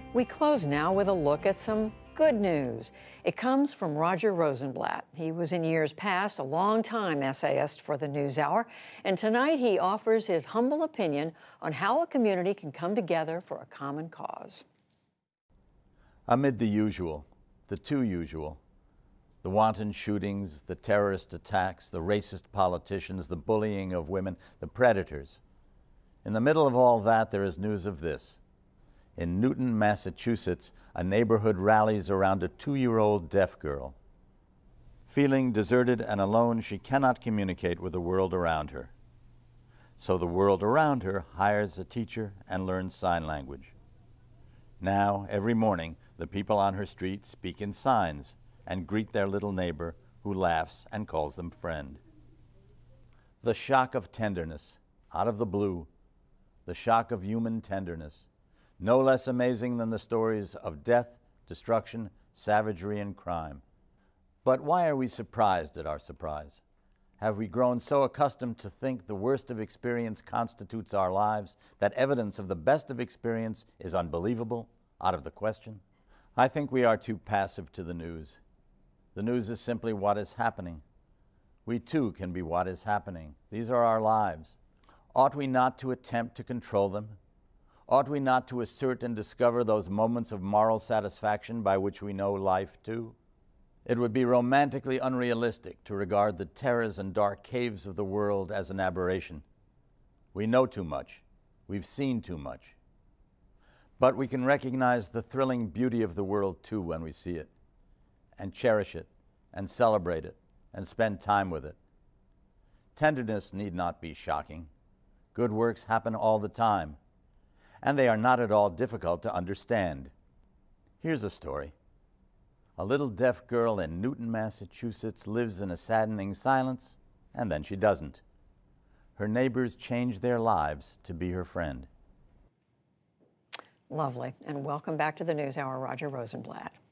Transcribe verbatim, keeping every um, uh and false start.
We close now with a look at some good news. It comes from Roger Rosenblatt. He was in years past a long-time essayist for the NewsHour, and tonight he offers his humble opinion on how a community can come together for a common cause. Amid the usual, the too usual, the wanton shootings, the terrorist attacks, the racist politicians, the bullying of women, the predators, in the middle of all that, there is news of this. In Newton, Massachusetts, a neighborhood rallies around a two-year-old deaf girl. Feeling deserted and alone, she cannot communicate with the world around her. So the world around her hires a teacher and learns sign language. Now, every morning, the people on her street speak in signs and greet their little neighbor who laughs and calls them friend. The shock of tenderness, out of the blue, the shock of human tenderness, no less amazing than the stories of death, destruction, savagery, and crime. But why are we surprised at our surprise? Have we grown so accustomed to think the worst of experience constitutes our lives that evidence of the best of experience is unbelievable, out of the question? I think we are too passive to the news. The news is simply what is happening. We too can be what is happening. These are our lives. Ought we not to attempt to control them? Ought we not to assert and discover those moments of moral satisfaction by which we know life too? It would be romantically unrealistic to regard the terrors and dark caves of the world as an aberration. We know too much. We've seen too much. But we can recognize the thrilling beauty of the world too when we see it, and cherish it, and celebrate it, and spend time with it. Tenderness need not be shocking. Good works happen all the time, and they are not at all difficult to understand. Here's a story. A little deaf girl in Newton, Massachusetts lives in a saddening silence, and then she doesn't. Her neighbors change their lives to be her friend. Lovely. And welcome back to the NewsHour, Roger Rosenblatt.